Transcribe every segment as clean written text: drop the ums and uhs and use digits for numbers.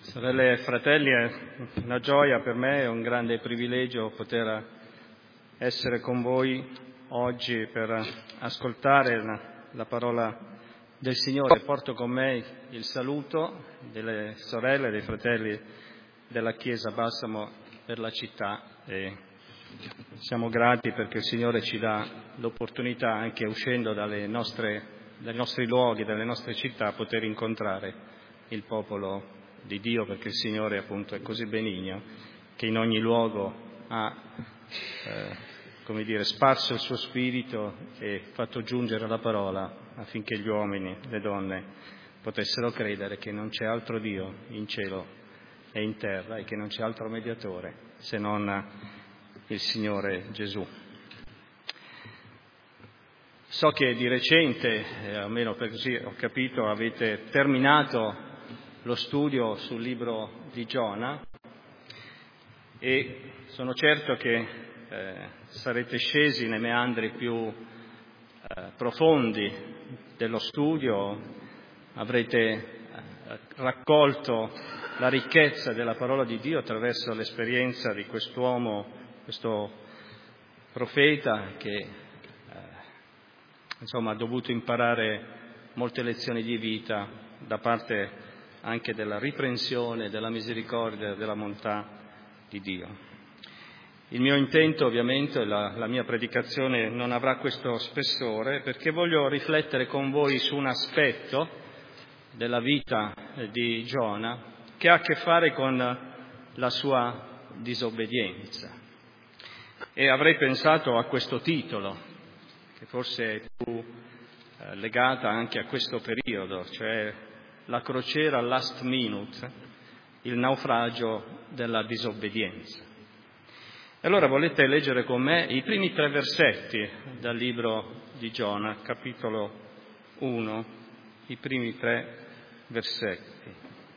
Sorelle e fratelli, è una gioia per me, è un grande privilegio poter essere con voi oggi per ascoltare la parola del Signore. Porto con me il saluto delle sorelle e dei fratelli della Chiesa Balsamo per la città e siamo grati perché il Signore ci dà l'opportunità, anche uscendo dai nostri luoghi, dalle nostre città, poter incontrare il popolo di Dio, perché il Signore appunto è così benigno che in ogni luogo ha sparso il suo spirito e fatto giungere la parola affinché gli uomini, le donne potessero credere che non c'è altro Dio in cielo e in terra e che non c'è altro mediatore se non il Signore Gesù. So che di recente, almeno per così ho capito, avete terminato lo studio sul libro di Giona e sono certo che sarete scesi nei meandri più profondi dello studio, avrete raccolto la ricchezza della parola di Dio attraverso l'esperienza di quest'uomo, questo profeta che ha dovuto imparare molte lezioni di vita da parte anche della riprensione, della misericordia, della bontà di Dio. Il mio intento, ovviamente, la mia predicazione non avrà questo spessore, perché voglio riflettere con voi su un aspetto della vita di Giona che ha a che fare con la sua disobbedienza. E avrei pensato a questo titolo, che forse è più legata anche a questo periodo, cioè la crociera last minute, il naufragio della disobbedienza. E allora volete leggere con me i primi 3 versetti dal libro di Giona, capitolo 1, i primi 3 versetti.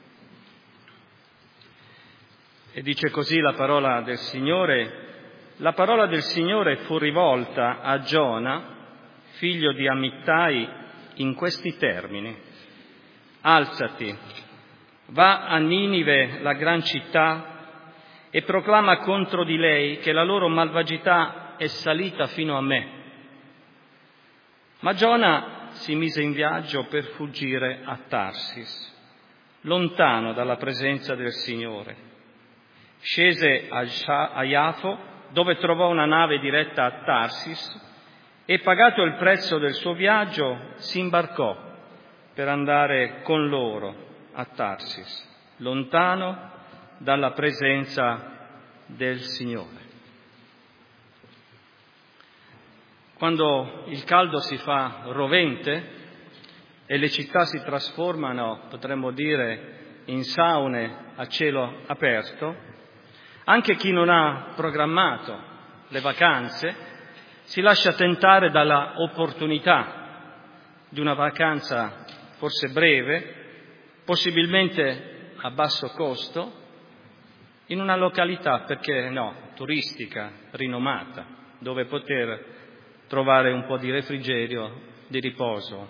E dice così la parola del Signore: la parola del Signore fu rivolta a Giona, figlio di Amittai, in questi termini: alzati, va a Ninive, la gran città, e proclama contro di lei che la loro malvagità è salita fino a me. Ma Giona si mise in viaggio per fuggire a Tarsis, lontano dalla presenza del Signore. Scese a Iafo, dove trovò una nave diretta a Tarsis, e pagato il prezzo del suo viaggio si imbarcò per andare con loro a Tarsis, lontano dalla presenza del Signore. Quando il caldo si fa rovente e le città si trasformano, potremmo dire, in saune a cielo aperto, anche chi non ha programmato le vacanze si lascia tentare dalla opportunità di una vacanza forse breve, possibilmente a basso costo, in una località, perché no, turistica, rinomata, dove poter trovare un po' di refrigerio, di riposo.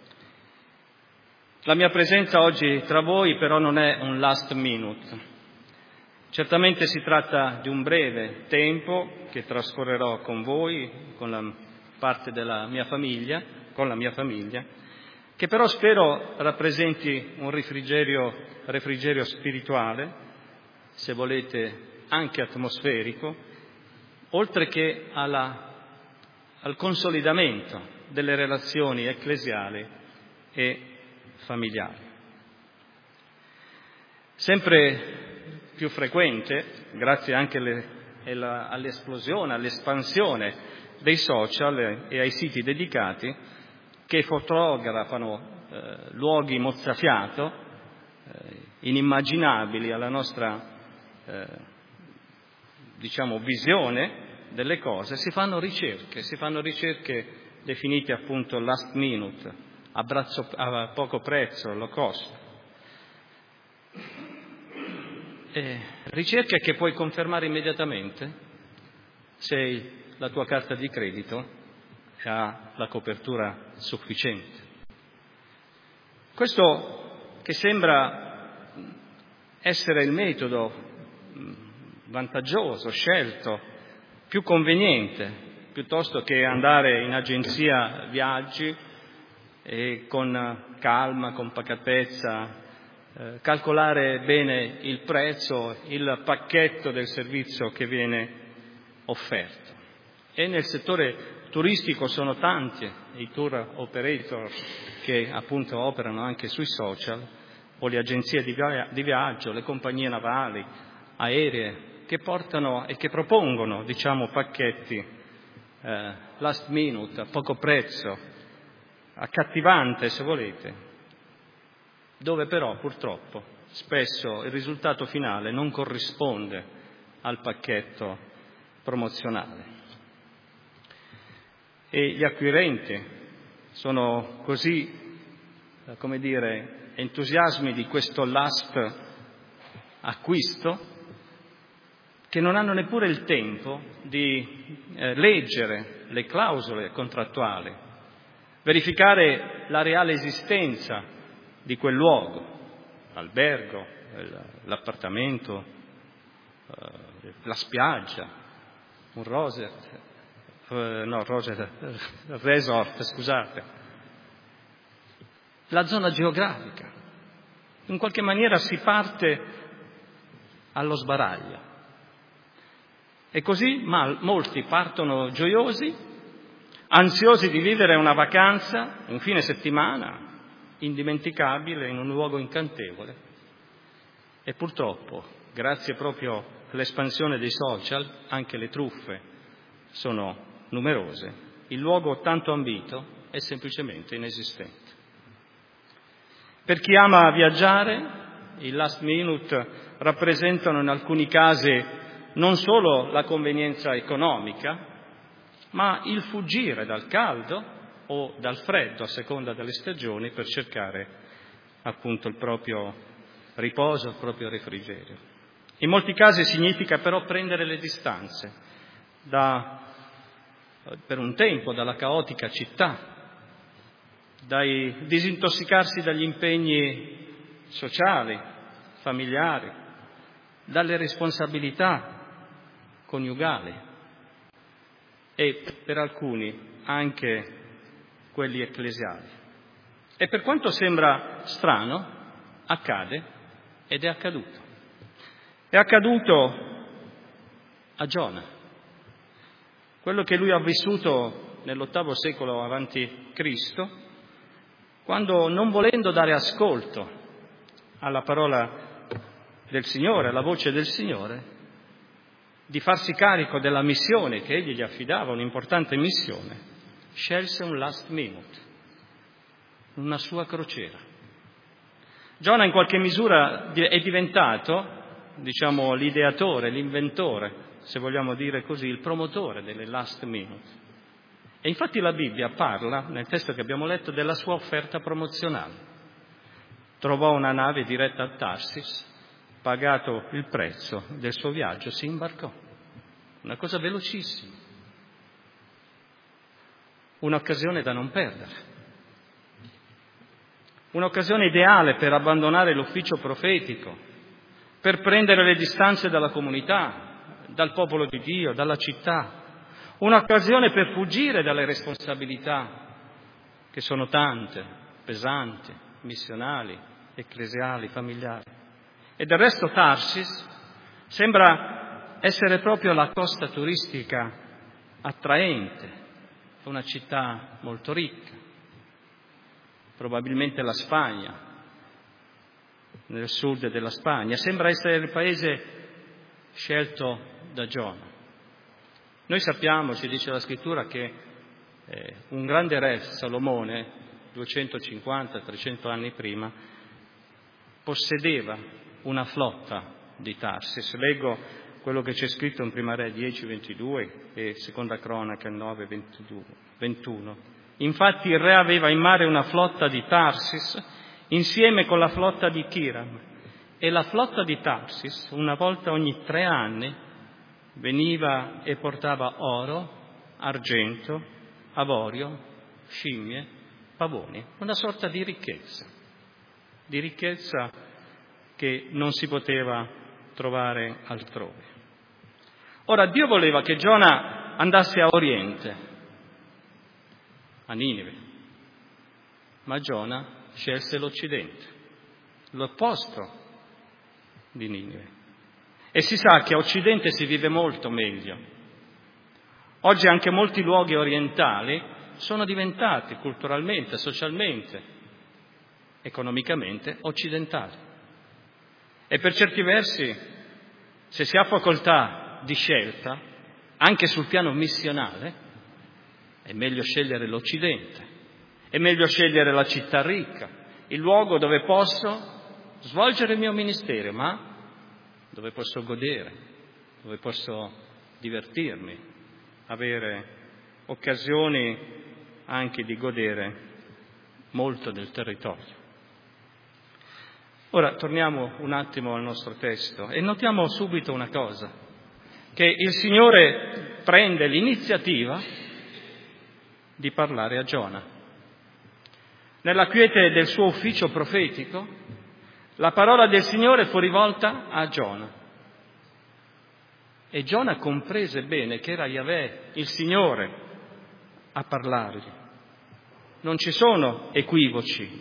La mia presenza oggi tra voi però non è un last minute. Certamente si tratta di un breve tempo che trascorrerò con voi, con la parte della mia famiglia, con la mia famiglia, che però spero rappresenti un refrigerio spirituale, se volete anche atmosferico, oltre che al consolidamento delle relazioni ecclesiali e familiari. Sempre più frequente, grazie anche all'esplosione, all'espansione dei social e ai siti dedicati, che fotografano luoghi mozzafiato, inimmaginabili alla nostra visione delle cose, si fanno ricerche definite appunto last minute, a poco prezzo, low cost. Ricerche che puoi confermare immediatamente se la tua carta di credito ha la copertura sufficiente. Questo che sembra essere il metodo vantaggioso, scelto, più conveniente, piuttosto che andare in agenzia viaggi e con calma, con pacatezza, calcolare bene il prezzo, il pacchetto del servizio che viene offerto. E nel settore turistico sono tanti i tour operator che appunto operano anche sui social, o le agenzie di viaggio, le compagnie navali, aeree, che portano e che propongono, pacchetti last minute, a poco prezzo, accattivante se volete, dove però purtroppo spesso il risultato finale non corrisponde al pacchetto promozionale. E gli acquirenti sono così, entusiasmi di questo last acquisto che non hanno neppure il tempo di leggere le clausole contrattuali, verificare la reale esistenza di quel luogo, l'albergo, l'appartamento, la spiaggia, un resort, scusate, la zona geografica. In qualche maniera si parte allo sbaraglio. E così molti partono gioiosi, ansiosi di vivere una vacanza, un fine settimana indimenticabile in un luogo incantevole. E purtroppo, grazie proprio all'espansione dei social, anche le truffe sono numerose. Il luogo tanto ambito è semplicemente inesistente. Per chi ama viaggiare, i last minute rappresentano in alcuni casi non solo la convenienza economica, ma il fuggire dal caldo o dal freddo, a seconda delle stagioni, per cercare appunto il proprio riposo, il proprio refrigerio. In molti casi significa però prendere le distanze per un tempo dalla caotica città, disintossicarsi dagli impegni sociali, familiari, dalle responsabilità coniugali e per alcuni anche quelli ecclesiali. E per quanto sembra strano, accade ed è accaduto. È accaduto a Giona, quello che lui ha vissuto nell'8° secolo avanti Cristo, quando, non volendo dare ascolto alla parola del Signore, alla voce del Signore, di farsi carico della missione che egli gli affidava, un'importante missione, scelse un last minute, una sua crociera. Giona in qualche misura è diventato, l'ideatore, l'inventore, se vogliamo dire così, il promotore delle last minute. E infatti la Bibbia parla, nel testo che abbiamo letto, della sua offerta promozionale. Trovò una nave diretta a Tarsis, pagato il prezzo del suo viaggio, si imbarcò. Una cosa velocissima. Un'occasione da non perdere. Un'occasione ideale per abbandonare l'ufficio profetico, per prendere le distanze dalla comunità, dal popolo di Dio, dalla città. Un'occasione per fuggire dalle responsabilità, che sono tante, pesanti, missionali, ecclesiali, familiari. E del resto Tarsis sembra essere proprio la costa turistica attraente, una città molto ricca, probabilmente la Spagna, nel sud della Spagna, sembra essere il paese scelto da Giona. Noi sappiamo, ci dice la Scrittura, che un grande re, Salomone, 250-300 anni prima, possedeva una flotta di Tarsis. Leggo quello che c'è scritto in Prima Re 10:22 e Seconda Cronaca 9:21. Infatti il re aveva in mare una flotta di Tarsis insieme con la flotta di Chiram, e la flotta di Tarsis una volta ogni 3 anni veniva e portava oro, argento, avorio, scimmie, pavoni, una sorta di ricchezza che non si poteva trovare altrove. Ora, Dio voleva che Giona andasse a oriente, a Ninive, ma Giona scelse l'occidente, l'opposto di Ninive. E si sa che a occidente si vive molto meglio. Oggi anche molti luoghi orientali sono diventati culturalmente, socialmente, economicamente occidentali. E per certi versi, se si ha facoltà di scelta, anche sul piano missionale, è meglio scegliere l'Occidente, è meglio scegliere la città ricca, il luogo dove posso svolgere il mio ministero, ma dove posso godere, dove posso divertirmi, avere occasioni anche di godere molto del territorio. Ora torniamo un attimo al nostro testo e notiamo subito una cosa, che il Signore prende l'iniziativa di parlare a Giona. Nella quiete del suo ufficio profetico, la parola del Signore fu rivolta a Giona. E Giona comprese bene che era Yahweh, il Signore, a parlargli. Non ci sono equivoci.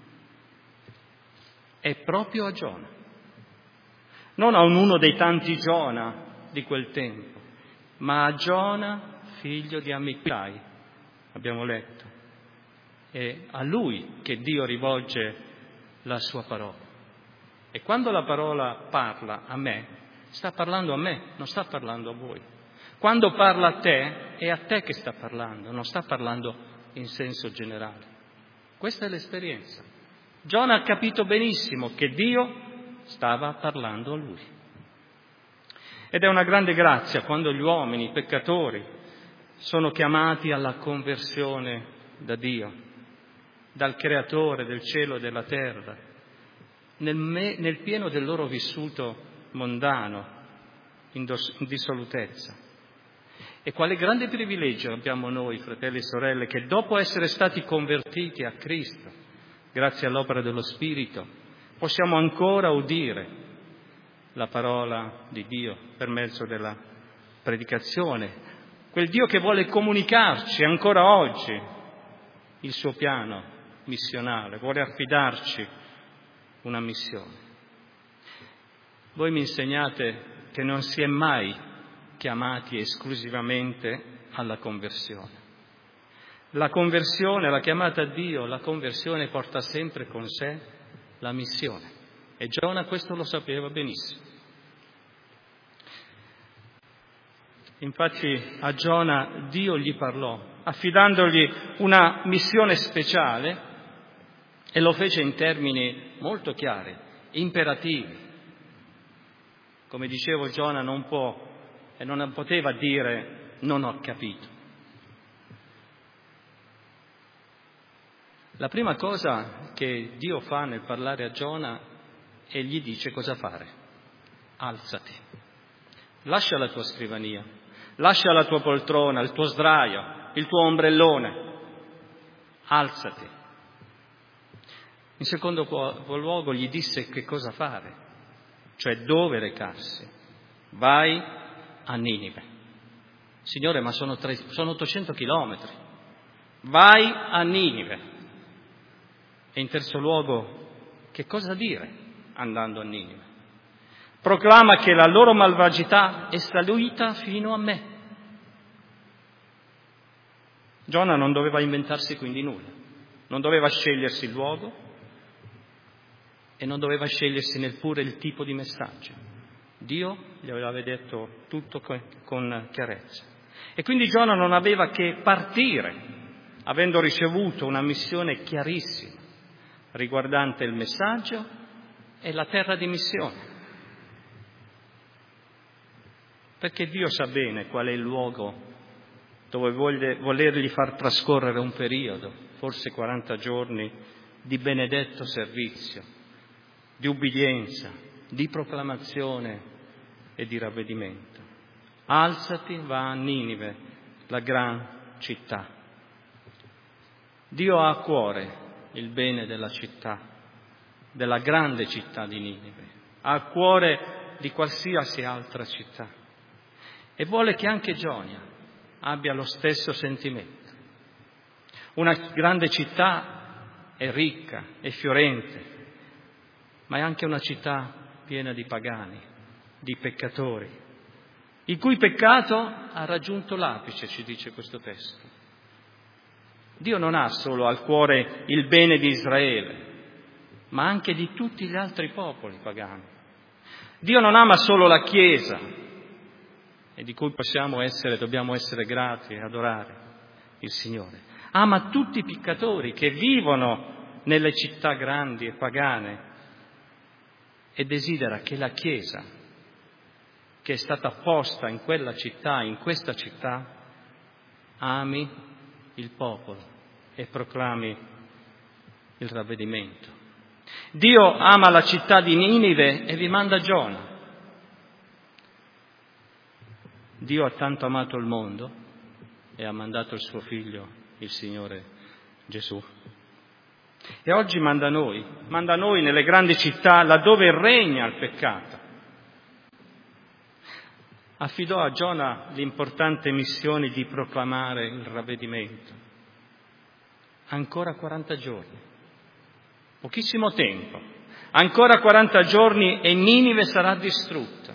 È proprio a Giona. Non a uno dei tanti Giona di quel tempo, ma a Giona, figlio di Amittai, abbiamo letto. È a lui che Dio rivolge la sua parola. E quando la parola parla a me, sta parlando a me, non sta parlando a voi. Quando parla a te, è a te che sta parlando, non sta parlando in senso generale. Questa è l'esperienza. Giona ha capito benissimo che Dio stava parlando a lui. Ed è una grande grazia quando gli uomini, i peccatori, sono chiamati alla conversione da Dio, dal Creatore del cielo e della terra, nel pieno del loro vissuto mondano, in dissolutezza. E quale grande privilegio abbiamo noi, fratelli e sorelle, che dopo essere stati convertiti a Cristo, grazie all'opera dello Spirito, possiamo ancora udire la parola di Dio per mezzo della predicazione. Quel Dio che vuole comunicarci ancora oggi il suo piano missionale, vuole affidarci una missione. Voi mi insegnate che non si è mai chiamati esclusivamente alla conversione. La conversione, la chiamata a Dio, la conversione porta sempre con sé la missione. E Giona questo lo sapeva benissimo. Infatti a Giona Dio gli parlò, affidandogli una missione speciale, e lo fece in termini molto chiari, imperativi. Come dicevo, Giona non può e non poteva dire non ho capito. La prima cosa che Dio fa nel parlare a Giona è gli dice cosa fare. Alzati, lascia la tua scrivania, lascia la tua poltrona, il tuo sdraio, il tuo ombrellone, alzati. In secondo luogo gli disse che cosa fare, cioè dove recarsi. Vai a Ninive. Signore, ma sono 800 chilometri. Vai a Ninive. E in terzo luogo, che cosa dire andando a Ninive? Proclama che la loro malvagità è salita fino a me. Giona non doveva inventarsi quindi nulla, non doveva scegliersi il luogo e non doveva scegliersi neppure il tipo di messaggio. Dio gli aveva detto tutto con chiarezza. E quindi Giona non aveva che partire, avendo ricevuto una missione chiarissima riguardante il messaggio e la terra di missione. Perché Dio sa bene qual è il luogo dove volergli far trascorrere un periodo, forse 40 giorni, di benedetto servizio, di ubbidienza, di proclamazione e di ravvedimento. Alzati, va a Ninive, la gran città. Dio ha a cuore il bene della città, della grande città di Ninive, ha il cuore di qualsiasi altra città e vuole che anche Giona abbia lo stesso sentimento. Una grande città è ricca, è fiorente, ma è anche una città piena di pagani, di peccatori, il cui peccato ha raggiunto l'apice, ci dice questo testo. Dio non ha solo al cuore il bene di Israele, ma anche di tutti gli altri popoli pagani. Dio non ama solo la Chiesa, e di cui dobbiamo essere grati e adorare il Signore. Ama tutti i peccatori che vivono nelle città grandi e pagane e desidera che la Chiesa, che è stata posta in quella città, in questa città, ami il popolo e proclami il ravvedimento. Dio ama la città di Ninive e vi manda Giona. Dio ha tanto amato il mondo e ha mandato il suo figlio, il Signore Gesù. E oggi manda noi nelle grandi città laddove regna il peccato. Affidò a Giona l'importante missione di proclamare il ravvedimento. Ancora 40 giorni, pochissimo tempo, ancora 40 giorni e Ninive sarà distrutta.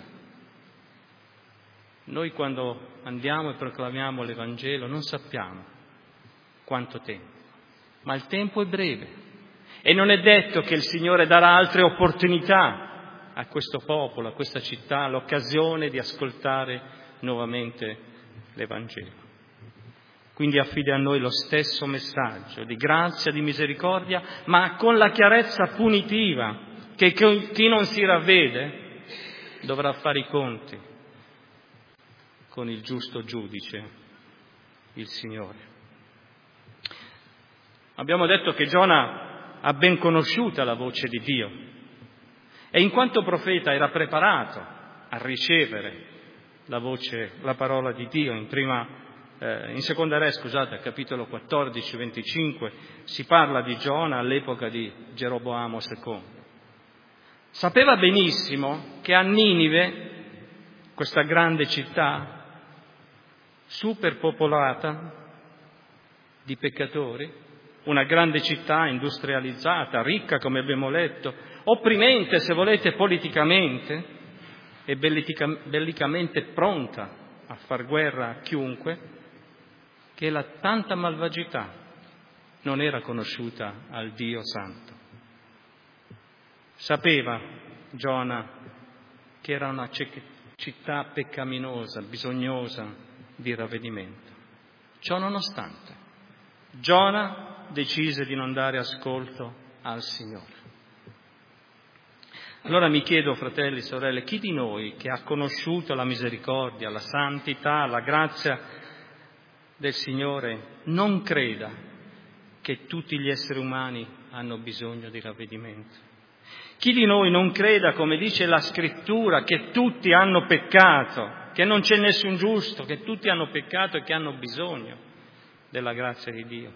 Noi quando andiamo e proclamiamo l'Evangelo non sappiamo quanto tempo, ma il tempo è breve e non è detto che il Signore darà altre opportunità a questo popolo, a questa città, l'occasione di ascoltare nuovamente l'Evangelo. Quindi affida a noi lo stesso messaggio di grazia, di misericordia, ma con la chiarezza punitiva che chi non si ravvede dovrà fare i conti con il giusto giudice, il Signore. Abbiamo detto che Giona ha ben conosciuta la voce di Dio e in quanto profeta era preparato a ricevere la parola di Dio. In Seconda Re, capitolo 14, 25, si parla di Giona all'epoca di Geroboamo II. Sapeva benissimo che a Ninive, questa grande città, superpopolata di peccatori, una grande città industrializzata, ricca come abbiamo letto, opprimente se volete politicamente e bellicamente pronta a far guerra a chiunque, che la tanta malvagità non era conosciuta al Dio Santo. Sapeva Giona che era una città peccaminosa, bisognosa di ravvedimento. Ciò nonostante, Giona decise di non dare ascolto al Signore. Allora mi chiedo, fratelli e sorelle, chi di noi che ha conosciuto la misericordia, la santità, la grazia del Signore non creda che tutti gli esseri umani hanno bisogno di ravvedimento? Chi di noi non creda, come dice la Scrittura, che tutti hanno peccato, che non c'è nessun giusto, che tutti hanno peccato e che hanno bisogno della grazia di Dio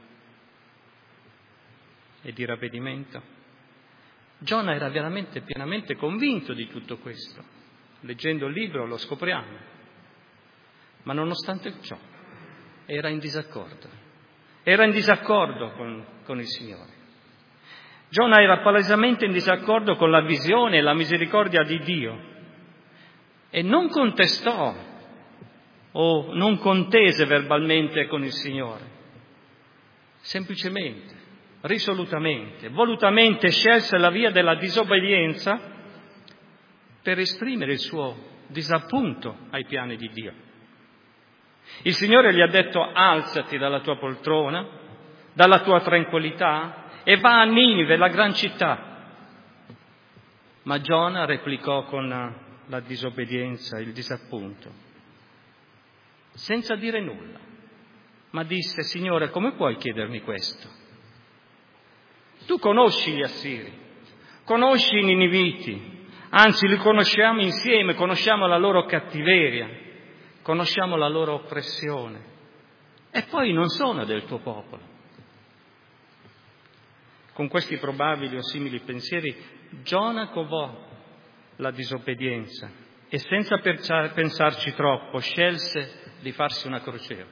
e di ravvedimento? Giona era veramente pienamente convinto di tutto questo. Leggendo il libro lo scopriamo. Ma nonostante ciò era in disaccordo. Era in disaccordo con il Signore. Giona era palesemente in disaccordo con la visione e la misericordia di Dio e non contestò o non contese verbalmente con il Signore. Semplicemente, risolutamente, volutamente scelse la via della disobbedienza per esprimere il suo disappunto ai piani di Dio. Il Signore gli ha detto: alzati dalla tua poltrona, dalla tua tranquillità e va a Ninive, la gran città. Ma Giona replicò con la disobbedienza, il disappunto, senza dire nulla, ma disse: Signore, come puoi chiedermi questo? Tu conosci gli Assiri, conosci i Niniviti, anzi li conosciamo insieme, conosciamo la loro cattiveria, conosciamo la loro oppressione, e poi non sono del tuo popolo. Con questi probabili o simili pensieri, Giona covò la disobbedienza e senza pensarci troppo scelse di farsi una crociera.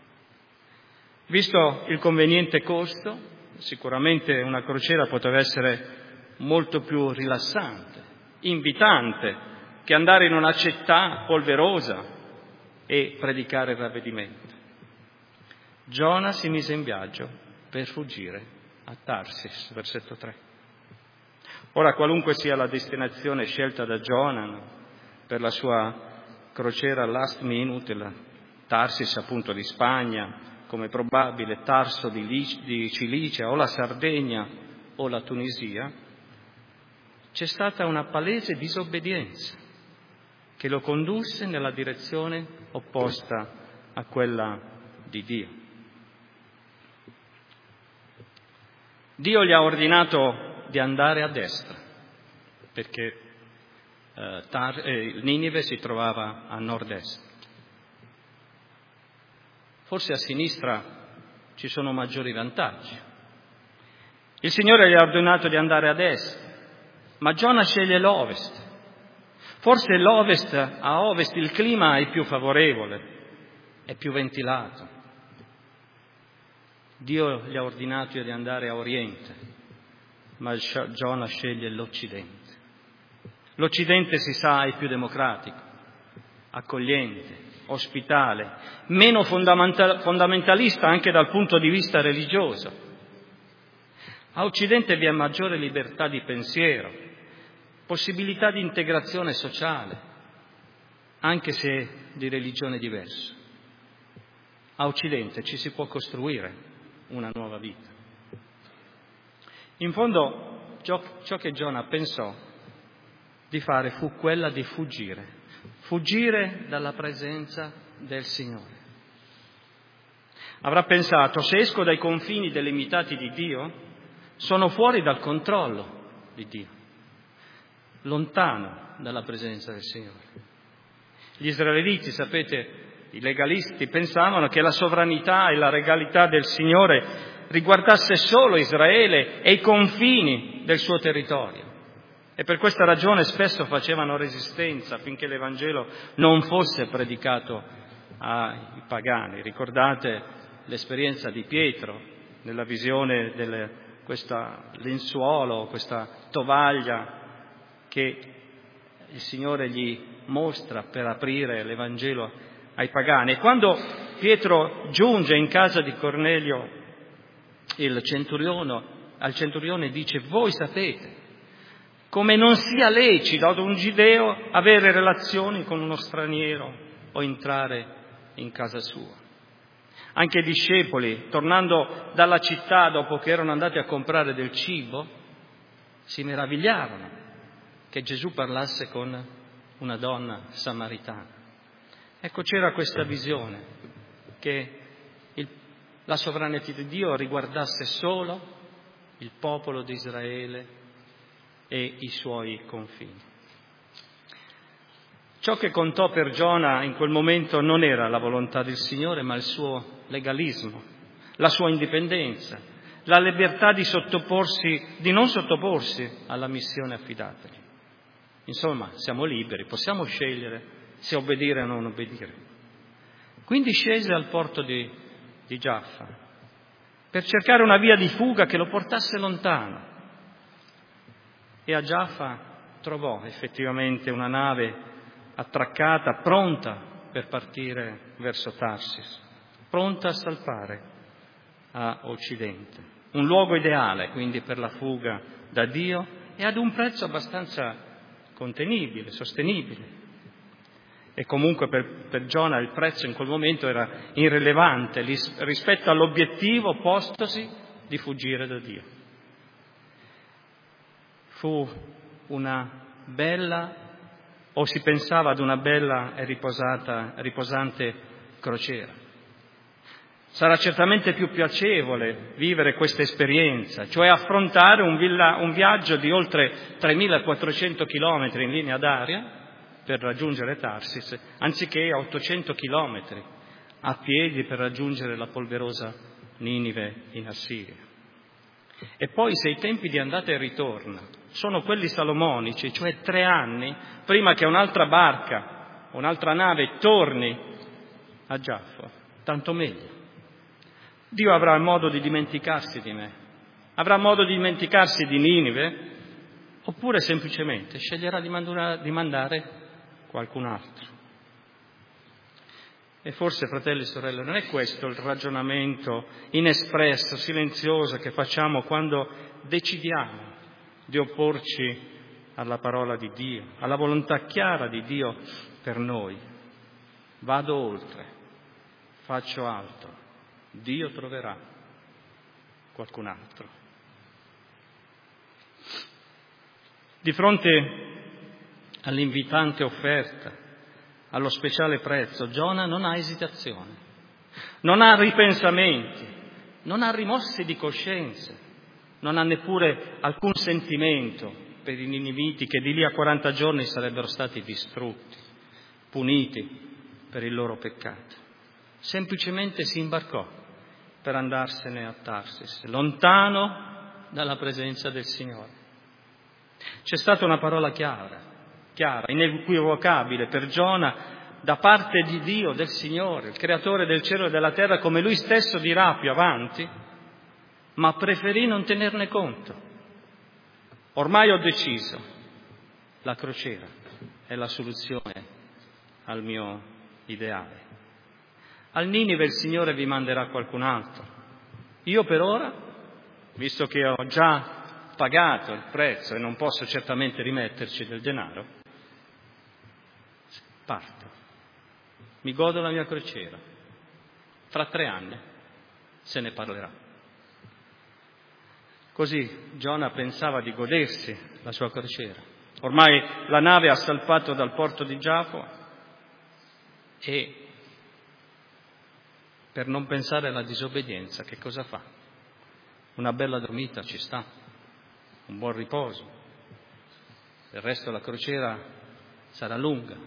Visto il conveniente costo, sicuramente una crociera poteva essere molto più rilassante, invitante, che andare in una città polverosa e predicare il ravvedimento. Giona si mise in viaggio per fuggire a Tarsis, versetto 3. Ora, qualunque sia la destinazione scelta da Giona per la sua crociera last minute, la Tarsis appunto di Spagna, come probabile Tarso di Cilicia o la Sardegna o la Tunisia, c'è stata una palese disobbedienza che lo condusse nella direzione opposta a quella di Dio. Dio gli ha ordinato di andare a destra, perché Ninive si trovava a nord-est. Forse a sinistra ci sono maggiori vantaggi. Il Signore gli ha ordinato di andare ad est, ma Giona sceglie l'ovest. Forse l'ovest, a ovest il clima è più favorevole, è più ventilato. Dio gli ha ordinato di andare a oriente, ma Giona sceglie l'occidente. L'occidente, si sa, è più democratico, accogliente, ospitale, meno fondamentalista anche dal punto di vista religioso. A occidente vi è maggiore libertà di pensiero, possibilità di integrazione sociale, anche se di religione diversa. A occidente ci si può costruire una nuova vita. In fondo, ciò che Giona pensò di fare fu quella di fuggire dalla presenza del Signore. Avrà pensato: se esco dai confini delimitati di Dio, sono fuori dal controllo di Dio, lontano dalla presenza del Signore. Gli israeliti, sapete, i legalisti pensavano che la sovranità e la regalità del Signore riguardasse solo Israele e i confini del suo territorio. E per questa ragione spesso facevano resistenza affinché l'Evangelo non fosse predicato ai pagani. Ricordate l'esperienza di Pietro nella visione di questa lenzuolo, questa tovaglia che il Signore gli mostra per aprire l'Evangelo ai pagani. E quando Pietro giunge in casa di Cornelio, al centurione dice: voi sapete come non sia lecito ad un giudeo avere relazioni con uno straniero o entrare in casa sua. Anche i discepoli, tornando dalla città dopo che erano andati a comprare del cibo, si meravigliarono che Gesù parlasse con una donna samaritana. Ecco, c'era questa visione che la sovranità di Dio riguardasse solo il popolo di Israele e i suoi confini. Ciò che contò per Giona in quel momento non era la volontà del Signore, ma il suo legalismo, la sua indipendenza, la libertà di non sottoporsi alla missione affidatagli. Insomma, siamo liberi, possiamo scegliere se obbedire o non obbedire. Quindi scese al porto di Giaffa per cercare una via di fuga che lo portasse lontano. E a Giaffa trovò effettivamente una nave attraccata, pronta per partire verso Tarsis, pronta a salpare a occidente. Un luogo ideale quindi per la fuga da Dio e ad un prezzo abbastanza contenibile, sostenibile. E comunque per Giona il prezzo in quel momento era irrilevante rispetto all'obiettivo postosi di fuggire da Dio. Fu una bella, o si pensava ad una bella e riposante crociera. Sarà certamente più piacevole vivere questa esperienza, cioè affrontare un viaggio di oltre 3.400 chilometri in linea d'aria per raggiungere Tarsis, anziché 800 chilometri a piedi per raggiungere la polverosa Ninive in Assiria. E poi se i tempi di andata e ritorno sono quelli salomonici, cioè 3 anni prima che un'altra barca, un'altra nave torni a Giaffo, tanto meglio. Dio avrà modo di dimenticarsi di me, avrà modo di dimenticarsi di Ninive, oppure semplicemente sceglierà di mandare qualcun altro. E forse, fratelli e sorelle, non è questo il ragionamento inespresso, silenzioso che facciamo quando decidiamo di opporci alla parola di Dio, alla volontà chiara di Dio per noi. Vado oltre, faccio altro, Dio troverà qualcun altro. Di fronte all'invitante offerta, allo speciale prezzo, Giona non ha esitazione, non ha ripensamenti, non ha rimorsi di coscienza, non ha neppure alcun sentimento per i niniviti che di lì a 40 giorni sarebbero stati distrutti, puniti per il loro peccato. Semplicemente si imbarcò per andarsene a Tarsis, lontano dalla presenza del Signore. C'è stata una parola chiara, inequivocabile per Giona da parte di Dio, del Signore, il creatore del cielo e della terra, come lui stesso dirà più avanti, ma preferì non tenerne conto. Ormai ho deciso, la crociera è la soluzione al mio ideale. Al Ninive il Signore vi manderà qualcun altro. Io per ora, visto che ho già pagato il prezzo e non posso certamente rimetterci del denaro, parto, mi godo la mia crociera, fra 3 anni se ne parlerà. Così Giona pensava di godersi la sua crociera. Ormai la nave ha salpato dal porto di Giaffo e per non pensare alla disobbedienza che cosa fa? Una bella dormita ci sta, un buon riposo, del resto la crociera sarà lunga.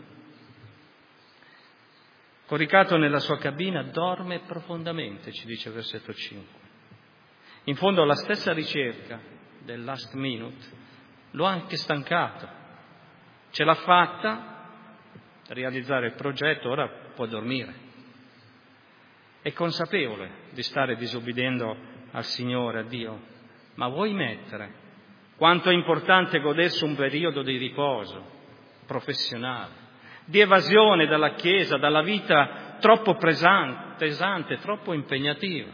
Coricato nella sua cabina dorme profondamente, ci dice versetto 5. In fondo la stessa ricerca del last minute lo ha anche stancato, ce l'ha fatta realizzare il progetto, ora può dormire. È consapevole di stare disobbedendo al Signore, a Dio, ma vuoi mettere quanto è importante godersi un periodo di riposo professionale, di evasione dalla Chiesa, dalla vita troppo pesante, troppo impegnativa.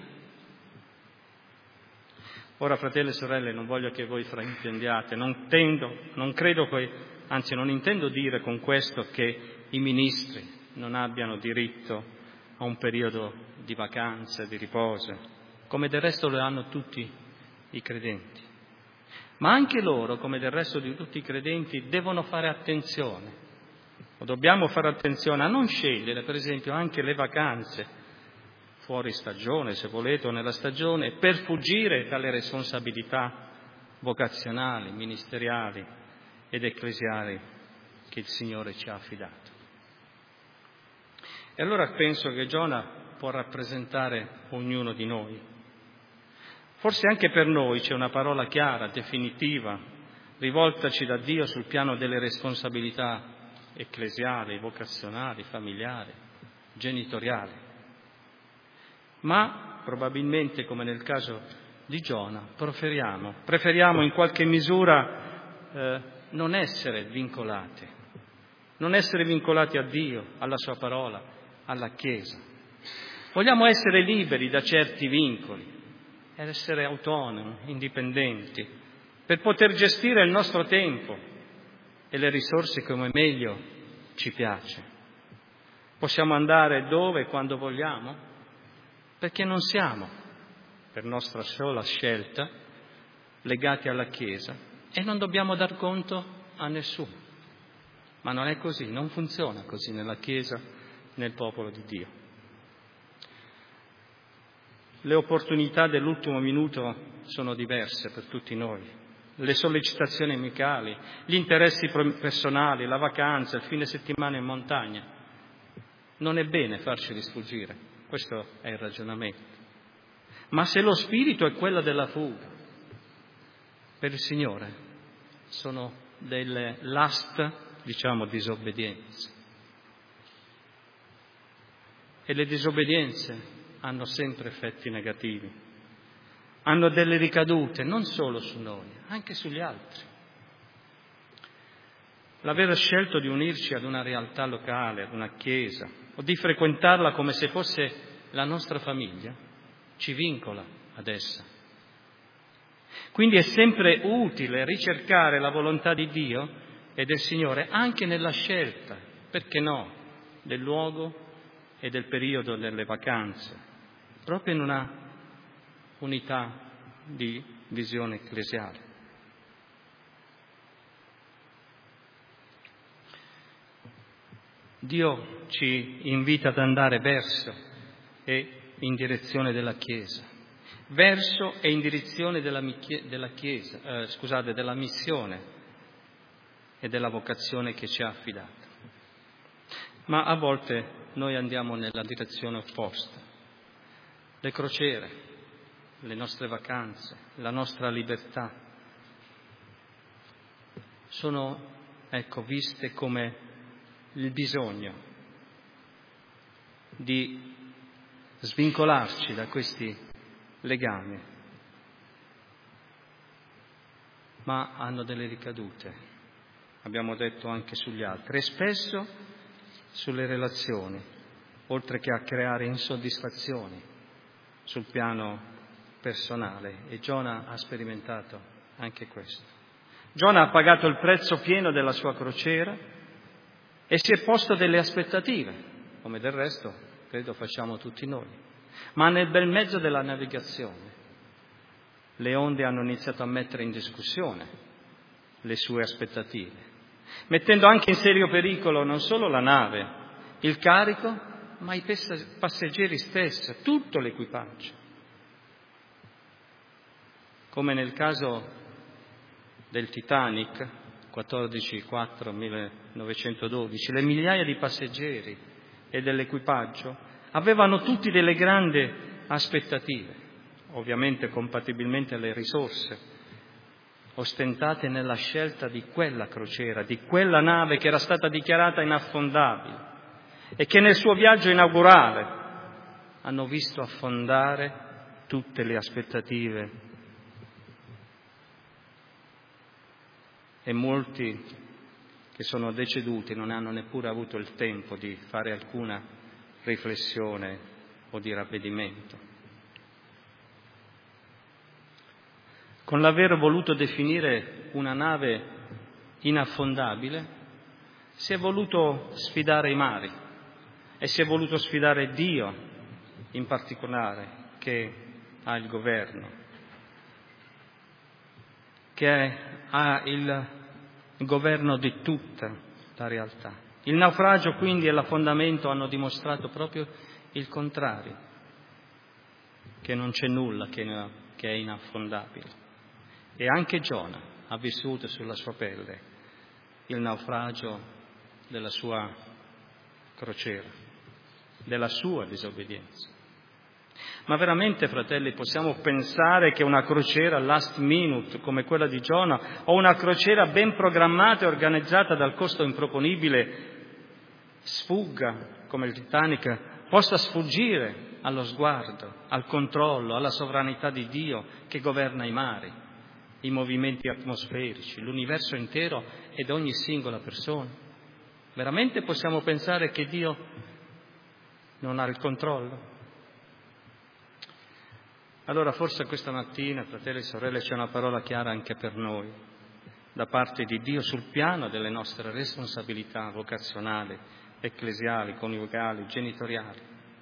Ora, fratelli e sorelle, non voglio che voi fraintendiate, non intendo dire con questo che i ministri non abbiano diritto a un periodo di vacanza, di riposo, come del resto lo hanno tutti i credenti. Ma anche loro, come del resto di tutti i credenti, devono fare attenzione, o dobbiamo fare attenzione a non scegliere, per esempio, anche le vacanze fuori stagione, se volete, o nella stagione, per fuggire dalle responsabilità vocazionali, ministeriali ed ecclesiali che il Signore ci ha affidato. E allora penso che Giona può rappresentare ognuno di noi. Forse anche per noi c'è una parola chiara, definitiva, rivoltaci da Dio sul piano delle responsabilità ecclesiali, vocazionali, familiari, genitoriali. Ma probabilmente, come nel caso di Giona, preferiamo in qualche misura non essere vincolati a Dio, alla Sua parola, alla Chiesa. Vogliamo essere liberi da certi vincoli ed essere autonomi, indipendenti, per poter gestire il nostro tempo e le risorse come meglio ci piace. Possiamo andare dove e quando vogliamo, perché non siamo, per nostra sola scelta, legati alla Chiesa e non dobbiamo dar conto a nessuno. Ma non è così, non funziona così nella Chiesa, nel popolo di Dio. Le opportunità dell'ultimo minuto sono diverse per tutti noi. Le sollecitazioni amicali, gli interessi personali, la vacanza, il fine settimana in montagna. Non è bene farceli sfuggire, questo è il ragionamento. Ma se lo spirito è quello della fuga, per il Signore sono delle last, disobbedienze. E le disobbedienze hanno sempre effetti negativi, hanno delle ricadute non solo su noi, anche sugli altri. L'aver scelto di unirci ad una realtà locale, ad una chiesa, o di frequentarla come se fosse la nostra famiglia, ci vincola ad essa. Quindi è sempre utile ricercare la volontà di Dio e del Signore anche nella scelta, perché no, del luogo e del periodo delle vacanze, proprio in una unità di visione ecclesiale. Dio ci invita ad andare verso e in direzione della Chiesa, verso e in direzione della missione e della vocazione che ci ha affidato. Ma a volte noi andiamo nella direzione opposta. Le crociere, le nostre vacanze, la nostra libertà sono, viste come il bisogno di svincolarci da questi legami, ma hanno delle ricadute, abbiamo detto, anche sugli altri e spesso sulle relazioni, oltre che a creare insoddisfazioni sul piano personale. E Giona ha sperimentato anche questo. Giona ha pagato il prezzo pieno della sua crociera e si è posto delle aspettative, come del resto credo facciamo tutti noi. Ma nel bel mezzo della navigazione le onde hanno iniziato a mettere in discussione le sue aspettative, mettendo anche in serio pericolo non solo la nave, il carico, ma i passeggeri stessi, tutto l'equipaggio. Come nel caso del Titanic, 14/4/1912, le migliaia di passeggeri e dell'equipaggio avevano tutti delle grandi aspettative, ovviamente compatibilmente alle risorse ostentate nella scelta di quella crociera, di quella nave che era stata dichiarata inaffondabile e che nel suo viaggio inaugurale hanno visto affondare tutte le aspettative. E molti che sono deceduti non hanno neppure avuto il tempo di fare alcuna riflessione o di ravvedimento. Con l'aver voluto definire una nave inaffondabile, si è voluto sfidare i mari e si è voluto sfidare Dio in particolare, che ha il governo, che ha il governo di tutta la realtà. Il naufragio quindi e l'affondamento hanno dimostrato proprio il contrario, che non c'è nulla che è inaffondabile. E anche Giona ha vissuto sulla sua pelle il naufragio della sua crociera, della sua disobbedienza. Ma veramente, fratelli, possiamo pensare che una crociera last minute come quella di Giona, o una crociera ben programmata e organizzata dal costo improponibile, sfugga come il Titanic, possa sfuggire allo sguardo, al controllo, alla sovranità di Dio che governa i mari, i movimenti atmosferici, l'universo intero ed ogni singola persona? Veramente possiamo pensare che Dio non ha il controllo? Allora forse questa mattina, fratelli e sorelle, c'è una parola chiara anche per noi, da parte di Dio sul piano delle nostre responsabilità vocazionali, ecclesiali, coniugali, genitoriali.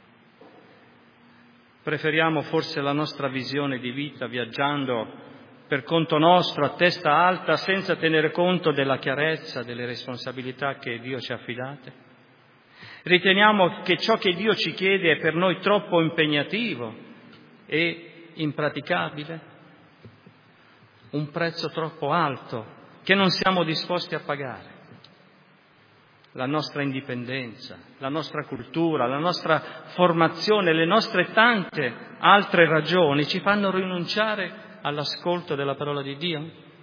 Preferiamo forse la nostra visione di vita viaggiando per conto nostro, a testa alta, senza tenere conto della chiarezza delle responsabilità che Dio ci ha affidate? Riteniamo che ciò che Dio ci chiede è per noi troppo impegnativo e impraticabile? Un prezzo troppo alto che non siamo disposti a pagare? La nostra indipendenza, la nostra cultura, la nostra formazione, le nostre tante altre ragioni ci fanno rinunciare all'ascolto della parola di Dio?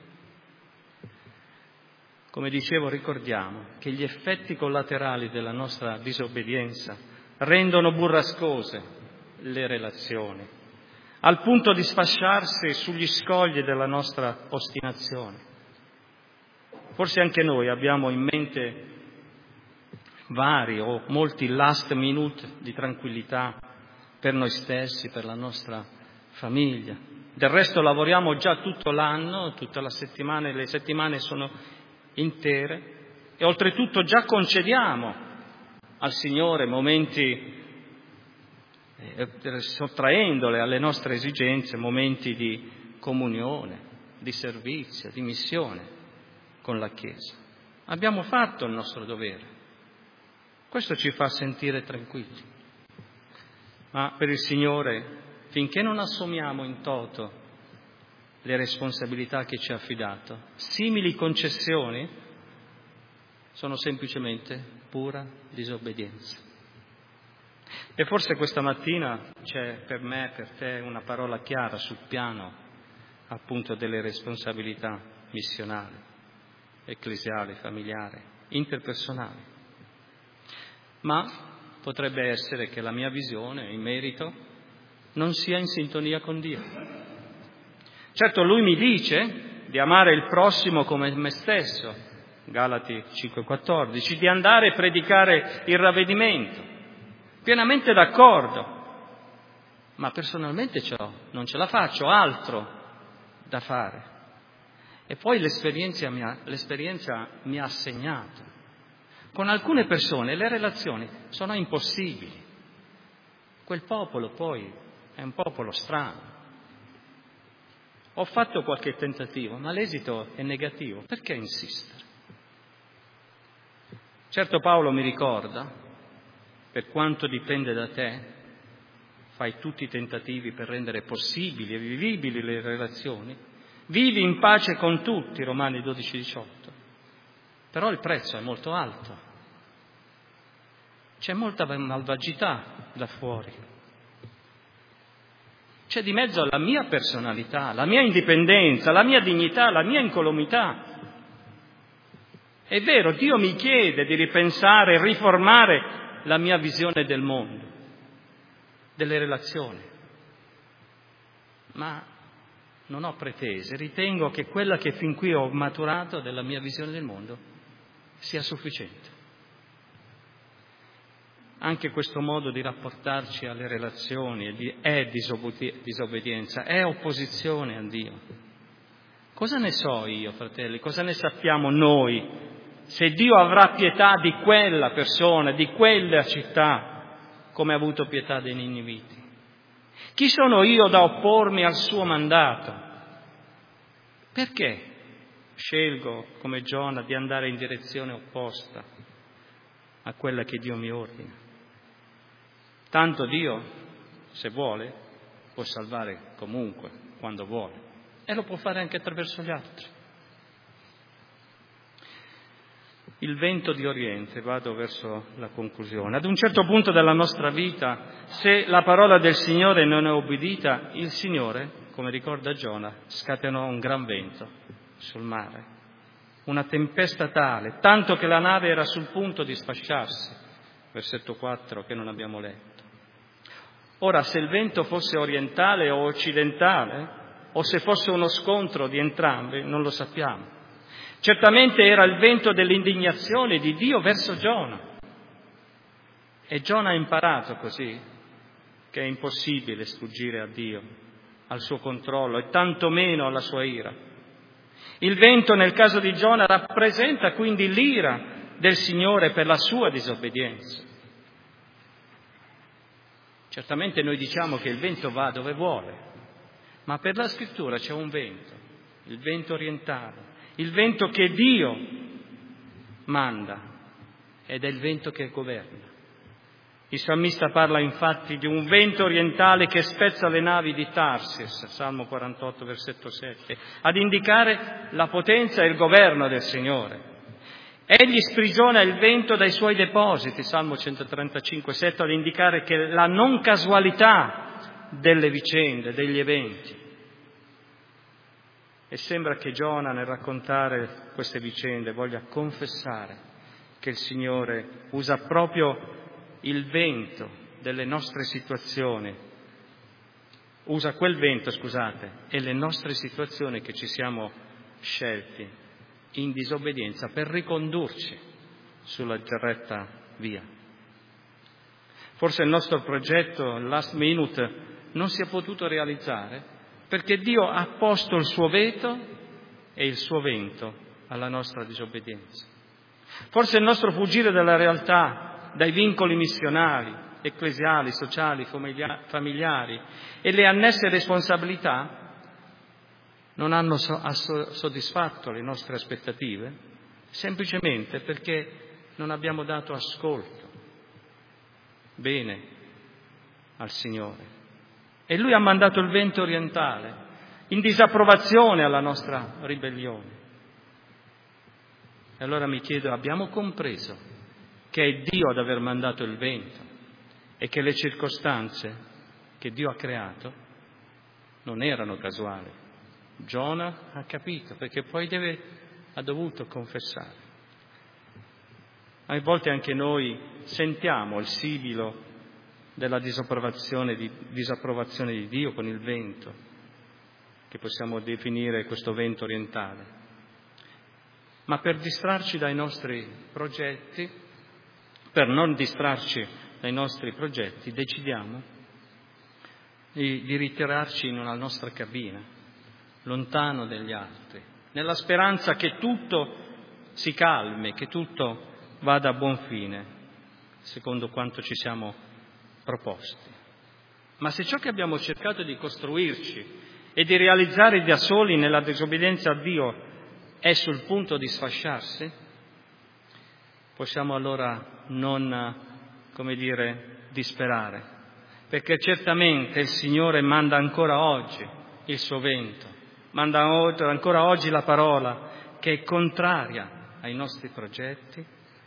come dicevo, ricordiamo che gli effetti collaterali della nostra disobbedienza rendono burrascose le relazioni, al punto di sfasciarsi sugli scogli della nostra ostinazione. Forse anche noi abbiamo in mente vari o molti last minute di tranquillità per noi stessi, per la nostra famiglia. Del resto lavoriamo già tutto l'anno, tutta la settimana, e le settimane sono intere, e oltretutto già concediamo al Signore momenti, sottraendole alle nostre esigenze, momenti di comunione, di servizio, di missione con la Chiesa. Abbiamo fatto il nostro dovere. Questo ci fa sentire tranquilli. Ma per il Signore, finché non assumiamo in toto le responsabilità che ci ha affidato, simili concessioni sono semplicemente pura disobbedienza. E forse questa mattina c'è per me, per te, una parola chiara sul piano appunto delle responsabilità missionali, ecclesiali, familiari, interpersonali. Ma potrebbe essere che la mia visione in merito non sia in sintonia con Dio. Certo, Lui mi dice di amare il prossimo come me stesso, Galati 5,14, di andare a predicare il ravvedimento, pienamente d'accordo, ma personalmente non ce la faccio, ho altro da fare. E poi l'esperienza mi ha segnato. Con alcune persone le relazioni sono impossibili. Quel popolo poi è un popolo strano. Ho fatto qualche tentativo, ma l'esito è negativo. Perché insistere? Certo, Paolo mi ricorda, per quanto dipende da te, fai tutti i tentativi per rendere possibili e vivibili le relazioni, vivi in pace con tutti, Romani 12,18. Però il prezzo è molto alto. C'è molta malvagità da fuori. C'è di mezzo la mia personalità, la mia indipendenza, la mia dignità, la mia incolumità. È vero, Dio mi chiede di ripensare e riformare la mia visione del mondo, delle relazioni. Ma non ho pretese, ritengo che quella che fin qui ho maturato della mia visione del mondo sia sufficiente. Anche questo modo di rapportarci alle relazioni è disobbedienza, è opposizione a Dio. Cosa ne so io, fratelli? Cosa ne sappiamo noi se Dio avrà pietà di quella persona, di quella città, come ha avuto pietà dei niniviti? Chi sono io da oppormi al suo mandato? Perché scelgo, come Giona, di andare in direzione opposta a quella che Dio mi ordina? Tanto Dio, se vuole, può salvare comunque, quando vuole, e lo può fare anche attraverso gli altri. Il vento di Oriente, vado verso la conclusione. Ad un certo punto della nostra vita, se la parola del Signore non è obbedita, il Signore, come ricorda Giona, scatenò un gran vento sul mare, una tempesta tale, tanto che la nave era sul punto di sfasciarsi, versetto 4 che non abbiamo letto. Ora, se il vento fosse orientale o occidentale, o se fosse uno scontro di entrambi, non lo sappiamo. Certamente era il vento dell'indignazione di Dio verso Giona. E Giona ha imparato così che è impossibile sfuggire a Dio, al suo controllo e tantomeno alla sua ira. Il vento nel caso di Giona rappresenta quindi l'ira del Signore per la sua disobbedienza. Certamente noi diciamo che il vento va dove vuole, ma per la Scrittura c'è un vento, il vento orientale, il vento che Dio manda ed è il vento che governa. Il salmista parla infatti di un vento orientale che spezza le navi di Tarsis, Salmo 48, versetto 7, ad indicare la potenza e il governo del Signore. Egli sprigiona il vento dai suoi depositi, Salmo 135, 7, ad indicare che la non casualità delle vicende, degli eventi. E sembra che Giona, nel raccontare queste vicende, voglia confessare che il Signore usa proprio il vento delle nostre situazioni, usa quel vento, e le nostre situazioni che ci siamo scelti in disobbedienza per ricondurci sulla retta via. Forse il nostro progetto, last minute, non si è potuto realizzare perché Dio ha posto il suo veto e il suo vento alla nostra disobbedienza. Forse il nostro fuggire dalla realtà, dai vincoli missionali, ecclesiali, sociali, familiari e le annesse responsabilità non hanno soddisfatto le nostre aspettative, semplicemente perché non abbiamo dato ascolto bene al Signore. E Lui ha mandato il vento orientale in disapprovazione alla nostra ribellione. E allora mi chiedo, abbiamo compreso che è Dio ad aver mandato il vento e che le circostanze che Dio ha creato non erano casuali? Giona ha capito, perché poi ha dovuto confessare. A volte anche noi sentiamo il sibilo della disapprovazione di Dio con il vento, che possiamo definire questo vento orientale. Ma per distrarci dai nostri progetti, per non distrarci dai nostri progetti, decidiamo di ritirarci nella nostra cabina, lontano dagli altri, nella speranza che tutto si calmi, che tutto vada a buon fine, secondo quanto ci siamo proposti. Ma se ciò che abbiamo cercato di costruirci e di realizzare da soli nella disobbedienza a Dio è sul punto di sfasciarsi, possiamo allora non, disperare, perché certamente il Signore manda ancora oggi il suo vento, manda ancora oggi la parola che è contraria ai nostri progetti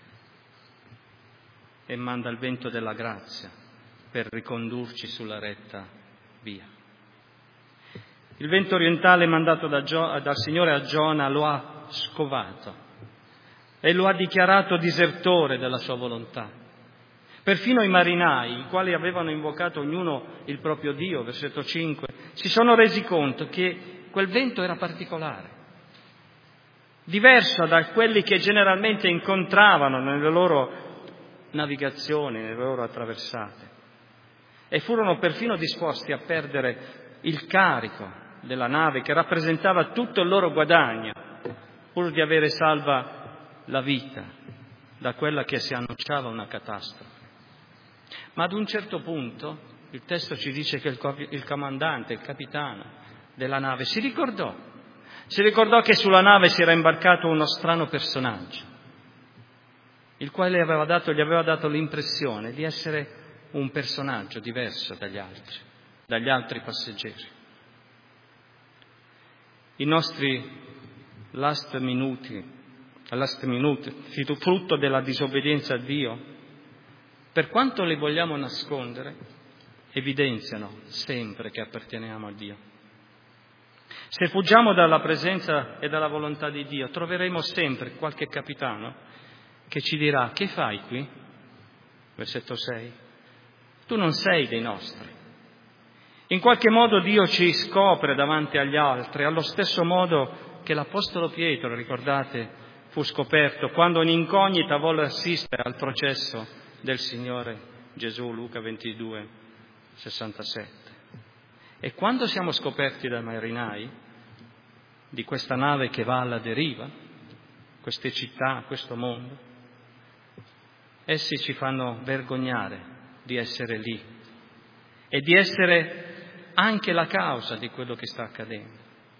e manda il vento della grazia per ricondurci sulla retta via. Il vento orientale mandato dal Signore a Giona lo ha scovato e lo ha dichiarato disertore della sua volontà. Perfino i marinai, i quali avevano invocato ognuno il proprio Dio, versetto 5, si sono resi conto che quel vento era particolare, diverso da quelli che generalmente incontravano nelle loro navigazioni, nelle loro attraversate. E furono perfino disposti a perdere il carico della nave che rappresentava tutto il loro guadagno, pur di avere salva la vita da quella che si annunciava una catastrofe. Ma ad un certo punto il testo ci dice che il comandante, il capitano della nave si ricordò che sulla nave si era imbarcato uno strano personaggio, il quale gli aveva dato l'impressione di essere un personaggio diverso dagli altri passeggeri. I nostri last minute, frutto della disobbedienza a Dio, per quanto li vogliamo nascondere, evidenziano sempre che apparteniamo a Dio. Se fuggiamo dalla presenza e dalla volontà di Dio, troveremo sempre qualche capitano che ci dirà: che fai qui? Versetto 6. Tu non sei dei nostri. In qualche modo Dio ci scopre davanti agli altri, allo stesso modo che l'Apostolo Pietro, ricordate, fu scoperto quando in incognita volle assistere al processo del Signore Gesù, Luca 22, 67. E quando siamo scoperti dai marinai di questa nave che va alla deriva, queste città, questo mondo, essi ci fanno vergognare di essere lì e di essere anche la causa di quello che sta accadendo.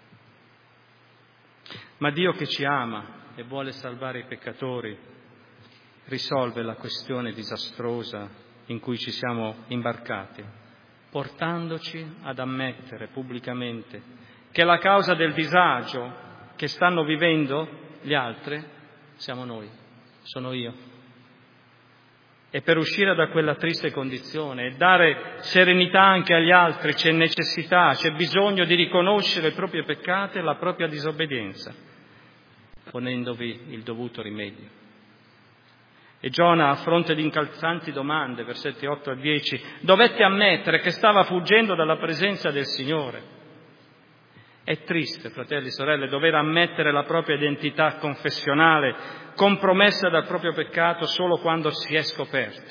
Ma Dio, che ci ama e vuole salvare i peccatori, risolve la questione disastrosa in cui ci siamo imbarcati, portandoci ad ammettere pubblicamente che la causa del disagio che stanno vivendo gli altri siamo noi, sono io. E per uscire da quella triste condizione e dare serenità anche agli altri c'è necessità, c'è bisogno di riconoscere i propri peccati e la propria disobbedienza, ponendovi il dovuto rimedio. E Giona, a fronte di incalzanti domande, versetti 8 a 10, dovette ammettere che stava fuggendo dalla presenza del Signore. È triste, fratelli e sorelle, dover ammettere la propria identità confessionale, compromessa dal proprio peccato solo quando si è scoperti.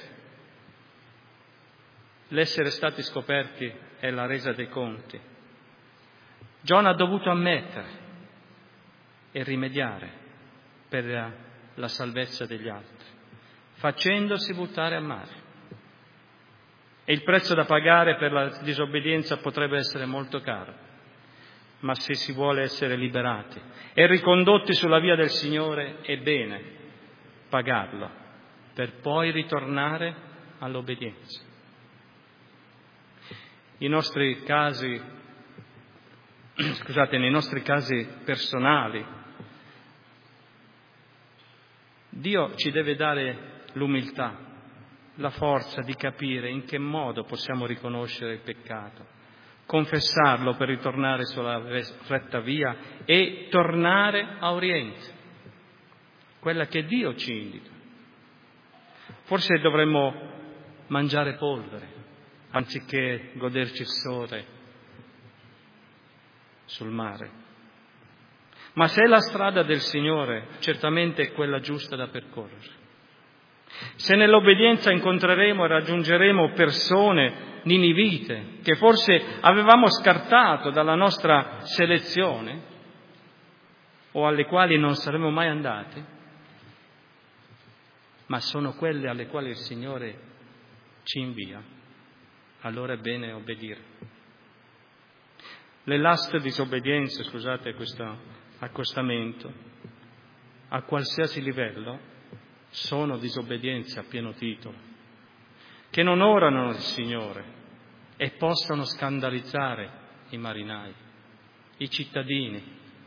L'essere stati scoperti è la resa dei conti. Giona ha dovuto ammettere e rimediare per la salvezza degli altri, facendosi buttare a mare. E il prezzo da pagare per la disobbedienza potrebbe essere molto caro. Ma se si vuole essere liberati e ricondotti sulla via del Signore, è bene pagarlo per poi ritornare all'obbedienza. Nei nostri casi personali, Dio ci deve dare l'umiltà, la forza di capire in che modo possiamo riconoscere il peccato, confessarlo per ritornare sulla retta via e tornare a Oriente, quella che Dio ci indica. Forse dovremmo mangiare polvere anziché goderci il sole sul mare. Ma se la strada del Signore certamente è quella giusta da percorrere, se nell'obbedienza incontreremo e raggiungeremo persone ninivite che forse avevamo scartato dalla nostra selezione o alle quali non saremmo mai andati, ma sono quelle alle quali il Signore ci invia, allora è bene obbedire. Le last disobbedienze, scusate questo accostamento, a qualsiasi livello, sono disobbedienze a pieno titolo, che non onorano il Signore e possono scandalizzare i marinai, i cittadini,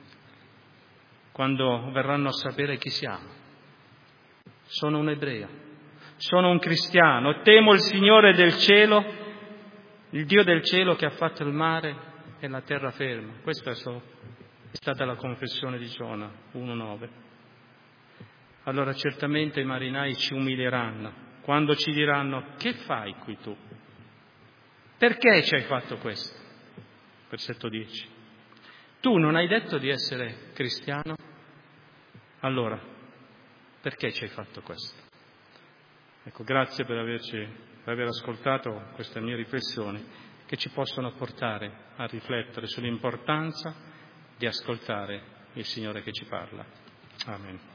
quando verranno a sapere chi siamo. Sono un ebreo, sono un cristiano, temo il Signore del cielo, il Dio del cielo che ha fatto il mare e la terra ferma. Questa è stata la confessione di Giona 1,9. Allora certamente i marinai ci umilieranno quando ci diranno: che fai qui tu? Perché ci hai fatto questo? Versetto 10. Tu non hai detto di essere cristiano? Allora, perché ci hai fatto questo? Ecco, grazie per aver ascoltato queste mie riflessioni che ci possono portare a riflettere sull'importanza di ascoltare il Signore che ci parla. Amen.